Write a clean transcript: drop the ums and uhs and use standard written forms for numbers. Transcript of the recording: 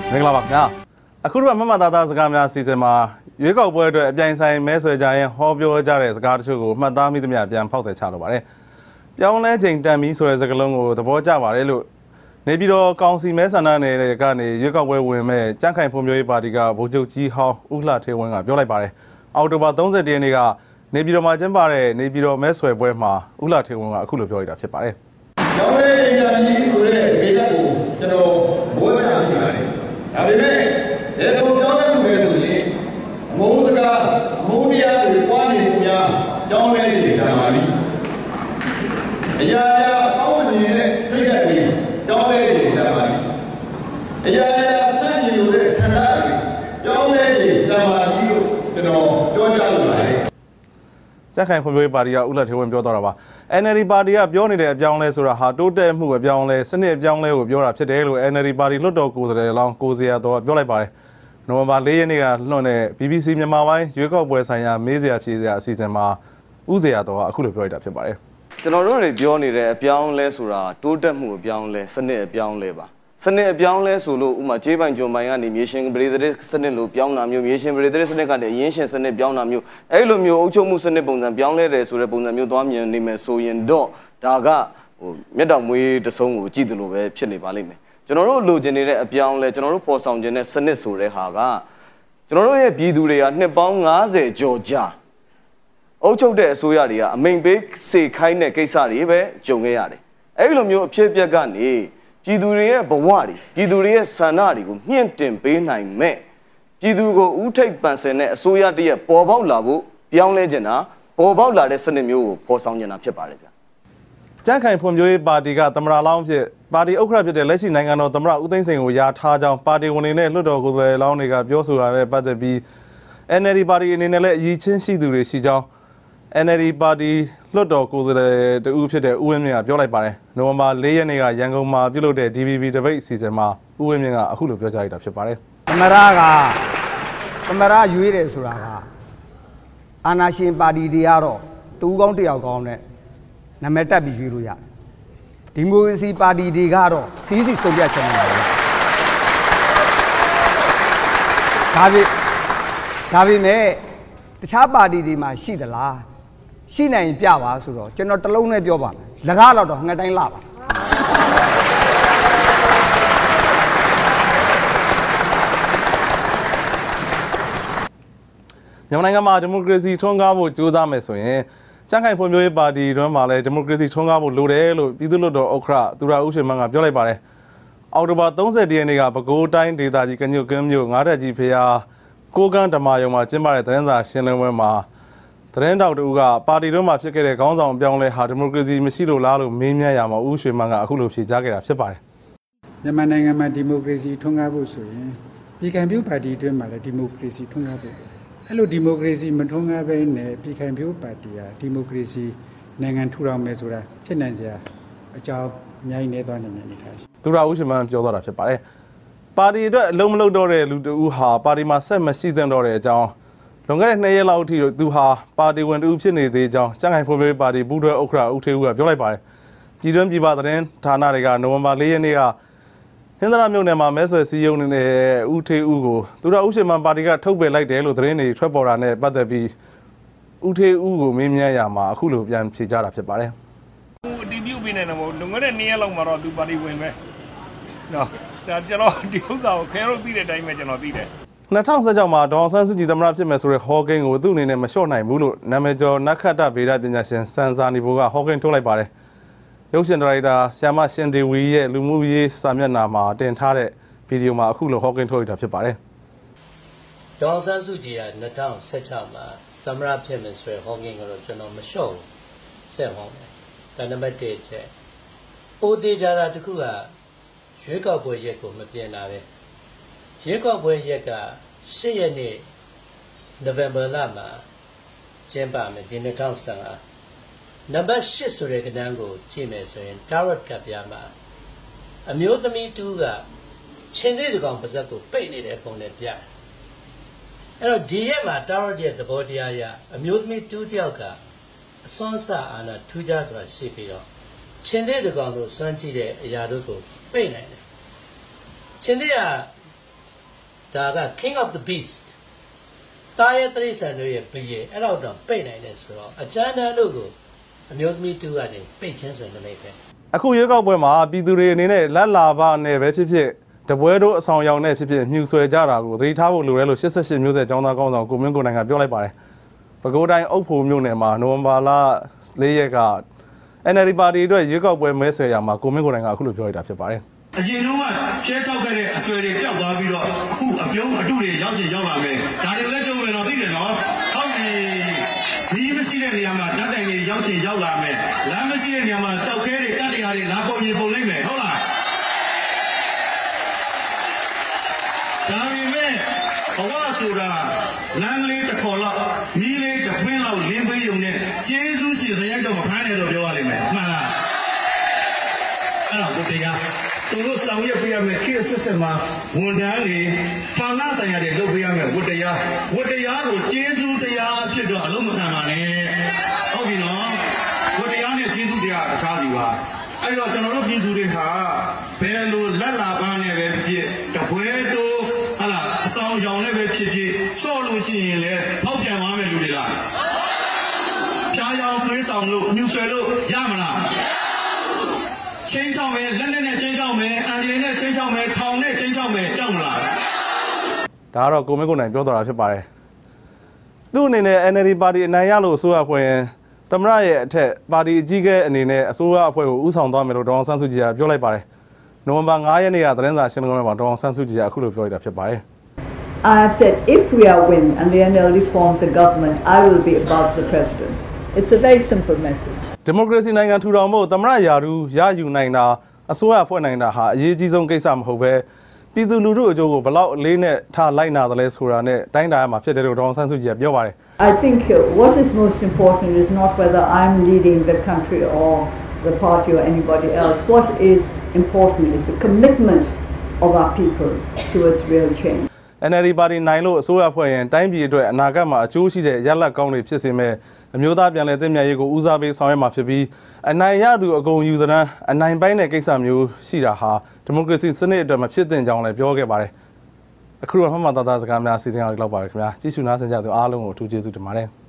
မင်္ဂလာပါခင်ဗျာအခုတော့မမသားသားစကားများစီစဉ်မှာရွေးကောက်ပွဲအတွက်အပြိုင်ဆိုင်မဲဆွဲကြရင်ဟောပြောကြတဲ့စကားတချို့ကိုမှတ်သားမိသမျှပြန်ဖောက်တယ်ချလိုပါတယ်ပြောင်းလဲချိန်တန်ပြီးဆိုတဲ့စကားလုံးကိုသဘောကျပါတယ်လို့နေပြည်တော်ကောင်စီမဲဆန္ဒနယ်ကနေရွေးကောက်ပွဲဝင်မဲ့ကြန့်ခိုင်ဖွံ့ဖြိုးရေးပါတီကဗိုလ်ချုပ်ကြီးဟောင်းဦးလှထေဝင်းကပြောလိုက်ပါတယ်အောက်တိုဘာ30ရက်နေ့ကနေပြည်တော်မှာကျင်းပတဲ့နေပြည်တော်မဲဆွယ်ပွဲမှာဦးလှထေဝင်းကအခုလိုပြောလိုက်တာဖြစ်ပါတယ်ကျောင်းလေးအင်တာကြီးဆိုတဲ့ဒေသကိုကျွန်တော်ဘောချာပြပါတယ်ဒါပေမဲ့ဒီလိုပြောရမယ်ဆိုရင်အမိုးစကားအမိုးတရားတွေပွားနေကြကျောင်းလေးတွေဒါပါလိအရာရာအောင်းမြင်တဲ့စိတ်ဓာတ်တွေကျောင်းလေးတွေဒါပါလိအရာရာစံကျင်လို့တဲ့ဆန္ဒတွေကျောင်းလေးတွေဒါပါလိလို့ကျွန်တော်ပြောကြလိုပါတယ်ကြန့်ခိုင်ဖွံ့ဖြိုးရေးပါတီကဦးလှထေဝင်းပြောတော့တာပါ NLD ပါတီကပြောနေတဲ့အပြောင်းလဲဆိုတာဟာတိုးတက်မှုအပြောင်းလဲစနစ်အပြောင်းလဲကိုပြောတာဖြစ်တယ်လို့ NLD ပါတီလွှတ်တော်ကိုယ်စားလှယ်လောင်းကိုစရာတော်ကပြောလိုက်ပါတယ်နိုဝင်ဘာ4ရက်နေ့ကလွှင့်တဲ့ BBC မြန်မာပိုင်းရွေးကောက်ပွဲဆိုင်ရာမေးစရာဖြေစရာအစီအစဉ်မှာဦးစရာတော်ကအခုလိုပြောလိုက်တာဖြစ်ပါတယ်ကျွန်တော်တို့တွေပြောနေတဲ့အပြောင်းလဲဆိုတာတိုးတက်မှုအပြောင်းလဲစနစ်အပြောင်းလဲပါစနစ်အပြောင်းလဲဆိုလို့ဥမာကျေးပိုင်ဂျွန်ပိုင်ကနေမြေရှင်ပရိသတ်စနစ်လို့ပြောင်းတာမျိုးမြေရှင်ပရိသတ်စနစ်ကနေအရင်းရှင်စနစ်ပြောင်းတာမျိုးအဲ့လိုမျိုးအုပ်ချုပ်မှုစနစ်ပုံစံပြောင်းလဲတယ်ဆိုတဲ့ပုံစံမျိုးသွားမြင်နေမယ်ဆိုရင်တော့ဒါကမျက်တောင်မွေးတစုံကိုကြည့်တယ်လို့ပဲဖြစ်နေပါလိမ့်မယ်ကျွန်တော်တို့လိုချင်နေတဲ့အပြောင်းလဲကျွန်တော်တို့ပေါ်ဆောင်ခြင်းတဲ့စနစ်ဆိုတဲ့ဟာကကျွန်တော်တို့ရဲ့ပြည်သူတွေကနှစ်ပေါင်း90ကျော်ကြာအုပ်ချုပ်တဲ့အစိုးရတွေကအမိန်ပေးစေခိုင်းတဲ့ကိစ္စတွေပဲကြုံခဲ့ရတယ်အဲ့လိုမျိုးအဖြစ်အပျက်ကနေပြည်သူတွေရဲ့ဘဝတွေပြည်သူတွေရဲ့ဆန္ဒတွေကိုမြင့်တင်ပေးနိုင်မဲ့ပြည်သူကိုဥထိပ်ပန်ဆင်တဲ့အစိုးရတရက်ပေါ်ပေါက်လာဖို့ပြောင်းလဲခြင်းတာပေါ်ပေါက်လာတဲ့စနစ်မျိုးကိုဖော်ဆောင်နေတာဖြစ်ပါတယ်ဗျာကြန့်ခိုင်ဖွံ့ဖြိုးရေးပါတီကသမ္မတလောင်းဖြစ်ပါတီဥက္ကဋ္ဌဖြစ်တဲ့လက်ရှိနိုင်ငံတော်သမ္မတဦးသိန်းစိန်ကိုယာထားကြောင်းပါတီဝင်တွေနဲ့လွှတ်တော်ကိုယ်စားလှယ်လောင်းတွေကပြောဆိုတာနဲ့ပတ်သက်ပြီး NLD ပါတီအနေနဲ့လည်းအရေးချင်းရှိသူတွေရှိကြောင်း NLD ပါတီလွှတ်တော်ကိုယ်စားလှယ်တဦးဖြစ်တဲ့ဦးဝင်းမြင့်ကပြောလိုက်ပါတယ်နိုဝင်ဘာ4ရက်နေ့ကရန်ကုန်မှာပြုလုပ်တဲ့ DVB တပိတ်အစီအစဉ်မှာဦးဝင်းမြင့်ကအခုလိုပြောကြားလိုက်တာဖြစ်ပါတယ်သမ္မတရွေးတယ်ဆိုတာကအာဏာရှင်ပါတီတွေကတော့တူကောင်းတယောက်ကောင်းနဲ့နာမည်တက်ပြီးရွေးလို့ရတယ်ဒီမိုကရေစီပါတီတွေကတော့စီးစီစုံပြတ်ချင်တယ်ဒါပေမဲ့တခြားပါတီတွေမှာရှိသလားရှိနိုင်ပြပါဆိုတော့ကျွန်တော်တလုံးနဲ့ပြောပါမယ်လက်ရတော့ငှက်တိုင်းလာပါမြန်မာနိုင်ငံမှာဒီမိုကရေစီထွန်းကားဖို့ကြိုးစားမယ်ဆိုရင်ကြန့်ခိုင်ဖွံ့ဖြိုးရေးပါတီတွင်းမှာလည်းဒီမိုကရေစီထွန်းကားဖို့လိုတယ်လို့ပြည်သူ့လွှတ်တော်ဥက္ကဋ္ဌသူရဦးရွှေမန်းကပြောလိုက်ပါတယ်အောက်တိုဘာ30ရက်နေ့ကပဲခူးတိုင်းဒေသကြီးကညွတ်ကင်းမြို့ငါးတက်ကြီးဖျားကိုကန်းဓမ္မယုံမှာကျင်းပတဲ့သတင်းစာရှင်းလင်းပွဲမှာသတင်းတောက်တူကပါတီတွင်းမှာဖြစ်ခဲ့တဲ့ခေါင်းဆောင်အပြောင်းလဲဟာဒီမိုကရေစီမရှိလို့လားလို့မေးမြန်းရမှာဦးရွှေမန်းကအခုလိုဖြေကြားခဲ့တာဖြစ်ပါတယ်မြန်မာနိုင်ငံမှာဒီမိုကရေစီထွန်းကားဖို့ဆိုရင်ပြည်ခိုင်ဖြိုးပါတီတွင်းမှာလည်းဒီမိုကရေစီထွန်းကားဖို့အဲ့လိုဒီမိုကရေစီမထွန်းကားဘဲနဲ့ပြည်ခိုင်ဖြိုးပါတီဟာဒီမိုကရေစီနိုင်ငံထူထောင်မယ်ဆိုတာဖြစ်နိုင်စရာအကြောင်းအများကြီးနေသွားနိုင်တယ်နေထားရှိသူရဦးရွှေမန်းပြောသွားတာဖြစ်ပါတယ်ပါတီအတွက်အလုံးမလုံးတော့တဲ့လူတဦးဟာပါတီမှာဆက်မရှိသင့်တော့တဲ့အကြောင်းလွန်ခဲ့တဲ့2ရက်လောက်အထိသူဟာပါတီဝင်တဦးဖြစ်နေသေးကြောင်းကြန့်ခိုင်ဖွံ့ဖြိုးရေးပါတီပူးတွဲဥက္ကဋ္ဌဦးထေဦးကပြောလိုက်ပါတယ်ပြည်တွင်းပြည်ပသတင်းဌာနတွေကနိုဝင်ဘာ4ရက်နေ့ကဟင်္သာမြို့နယ်မှာမဲဆွယ်စည်းရုံးနေတဲ့ဦးထေဦးကိုသူရဦးရွှေမန်းပါတီကထုတ်ပယ်လိုက်တယ်လို့သတင်းတွေထွက်ပေါ်တာနဲ့ပတ်သက်ပြီးဦးထေဦးကိုမေးမြန်းရမှာအခုလိုပြန်ဖြေကြားတာဖြစ်ပါတယ်အတီးပြုတ်ပြီးနေတယ်မဟုတ်လွန်ခဲ့တဲ့2ရက်လောက်မှာတော့သူပါတီဝင်ပဲနော်ဒါကျွန်တော်ဒီဥစ္စာကိုခင်ဗျားတို့သိတဲ့အတိုင်းပဲကျွန်တော်သိတယ် 2016မှာဒေါ်ဆန်းစုကြည်သမ္မတဖြစ်မယ်ဆိုတဲ့ဟောကိန်းကိုသူ့အနေနဲ့မလျှော့နိုင်ဘူးလို့နာမည်ကျော်နက္ခတ္တဗေဒပညာရှင်စန်စာနီဘိုကဟောကိန်းထုတ်လိုက်ပါတယ်ရုပ်ရှင်ဒါရိုက်တာဆီယာမရှင်ဒေဝီရဲ့လူမှုရေးစာမျက်နှာမှာတင်ထားတဲ့ဗီဒီယိုမှာအခုလိုဟောကိန်းထုတ်လိုက်တာဖြစ်ပါတယ်ဒေါ်ဆန်းစုကြည်က2016မှာသမ္မတဖြစ်မယ်ဆိုတဲ့ဟောကိန်းကိုတော့ကျွန်တော်မလျှော့ဘူးဆက်ဟောမယ်ဒါနံပါတ်1ချက်ပိုသေးကြတာတခုကရွေးကောက်ပွဲရက်ကိုမပြင်တာပဲရွေးကောက်ပွဲရက်က10ရက်နေ့နိုဝင်ဘာလမှာကျင်းပမယ်ဒီ2015နံပါတ်8ဆိုတဲ့ကဏ္ဍကိုကြည့်မယ်ဆိုရင် tarot ကပြမှာအမျိုးသမီးတူကချင်းသေးတကောင်ပါဇက်ကိုပိတ်နေတဲ့ပုံနဲ့ပြတယ်အဲ့တော့ဒီရက်မှာ tarot ရဲ့သဘောတရားအရအမျိုးသမီးတူတယောက်ကအစွမ်းစအာဏာထူးခြားစွာရှိပြီးတော့ချင်းသေးတကောင်ကိုစွမ်းကြည့်တဲ့အရာတို့ကိုပိတ်နိုင်တယ်ချင်းသေးကဒါက king of the beast တာရဲ့တိရစ္ဆာန်တို့ရဲ့ဘယေအဲ့တော့တော့ပိတ်နိုင်တယ်ဆိုတော့အကျဉ်းတန်းတို့ကိုအမျိုးသမီးတူကနေပိတ်ချင်းဆိုရင်လည်းပဲအခုရွေးကောက်ပွဲမှာပြည်သူတွေအနေနဲ့လက်လာပါနဲ့ပဲဖြစ်ဖြစ်တပွဲတို့အဆောင်ရောင်နဲ့ဖြစ်ဖြစ်မြူဆွဲကြတာကိုသတိထားဖို့လိုတယ်လို့88မျိုးဆက်ចောင်းသားကောင်းဆောင်ကိုမင်းကိုနိုင်ကပြောလိုက်ပါတယ်ပဲခူးတိုင်းအုပ်ဖို့မြို့နယ်မှာနိုဝင်ဘာလ4ရက်က NLD ပါတီအတွက်ရွေးကောက်ပွဲမဲဆွယ်ရမှာကိုမင်းကိုနိုင်ကအခုလိုပြောရတာဖြစ်ပါတယ်အရင်တော့ရှဲချောက်ခဲ့တဲ့အဆွဲတွေပျောက်သွားပြီးတော့အခုအပြုံးအတုတွေရောက်ချင်ရောက်လာမယ်ဒါတွေလည်းကြုံရတော့သိတယ်နော်ဟုတ်ပြီဒီမရှိတဲ့နေရာမှာဓာတ်တိုင်တွေရောက်ချင်ရောက်လာမယ်လမ်းမရှိတဲ့နေရာမှာကြောက်ခဲတွေတတ်တရားတွေလာပေါ်ရင်ပုံလိုက်မယ်ဟုတ်လားဒါပေမဲ့ဘဝဆိုတာလမ်းလေးတစ်ခေါ်လောက်မီးလေးတစ်ပွင့်လောက်လင်းပေးုံနဲ့ကျေးဇူးရှင်စရိုက်တော့မဖမ်းနဲ့တော့ပြောရလိမ့်မယ်မှန်လားအဲ့တော့ဘုရားသူတို့ဆောင်ရွက်ပေးရမယ်ခေတ်ဆက်ဆက်မှာဝန်ထမ်းတွေဌာနဆိုင်ရာတွေလုပ်ပေးရမယ်ဝတ္တရားကိုကျေးဇူးတရားဖြစ်တော့အလုံးမခံပါနဲ့ဟုတ်ပြီနော်ဝတ္တရားနဲ့ကျေးဇူးတရားအခြားစီပါအဲ့တော့ကျွန်တော်တို့ပြည်သူတွေဟာဘယ်လိုလက်လာပန်းနဲ့ပဲဖြစ်တပွဲတိုးဟာလားအဆောင်ရောင်နဲ့ပဲဖြစ်ချော့လို့ရှိရင်လည်းဖောက်ပြန်သွားမယ်လူတွေလားဖြားရောင်သွေးဆောင်လို့ညှူဆွဲလို့ရမလားချင်းချောင်းမယ်လက်နဲ့ချင်းချောင်းမယ်အန်ဒီနဲ့ချင်းချောင်းမယ်ထောင်နဲ့ချင်းချောင်းမယ်ကြောက်မလားဒါကတော့ကိုမင်းကိုနိုင်ပြောတော်တာဖြစ်ပါတယ်သူ့အနေနဲ့ NLD ပါတီအနိုင်ရလို့အစိုးရဖွဲ့ရင်သမရရဲ့အထက်ပါတီအကြီးအကဲအနေနဲ့အစိုးရအဖွဲ့ကိုဦးဆောင်သွားမယ်လို့ဒေါအောင်ဆန်းစုကြည်ကပြောလိုက်ပါတယ်နိုဝင်ဘာ9ရက်နေ့ကသတင်းစာရှင်းလင်းပွဲမှာဒေါအောင်ဆန်းစုကြည်ကအခုလိုပြောရတာဖြစ်ပါတယ် I have said if we are win and the NLD forms a government I will be above the president It's a very simple message. Democracy နိုင်ငံထူထောင်ဖို့သမရယာရူရယူနိုင်တာအစိုးရဖွဲ့နိုင်တာဟာအရေးကြီးဆုံးကိစ္စမဟုတ်ပဲပြည်သူလူထုအကျိုးကိုဘယ်လောက်လေးနဲ့ထားလိုက်နာတယ်လဲဆိုတာနဲ့တိုင်းတာရမှာဖြစ်တယ်လို့ဒေါအောင်ဆန်းစုကြည်ကပြောပါတယ် I think what is most important is not whether I'm leading the country or the party or anybody else. What is important is the commitment of our people towards real change. NLD ပါတီနိုင်လို့အစိုးရဖွဲ့ရင်တိုင်းပြည်အတွက်အနာဂတ်မှာအကျိုးရှိတဲ့ရလဒ်ကောင်းတွေဖြစ်စေမယ်အမျိုးသားပြန်လည်သင့်မြတ်ရေးကိုဦးစားပေးဆောင်ရွက်မှာဖြစ်ပြီးအနိုင်ရသူအကုန်ယူစမ်းအနိုင်ပိုင်းတဲ့ကိစ္စမျိုးရှိတာဟာဒီမိုကရေစီစနစ်အတွက်မဖြစ်သင့်ကြောင်းလည်းပြောခဲ့ပါတယ်အခုတော့မှတ်မှတ်သားသားစကားများစီစဉ်အောင်လုပ်ပါရခင်ဗျာကြည့်ရှုနားဆင်ကြသူအားလုံးကိုအထူးကျေးဇူးတင်ပါတယ်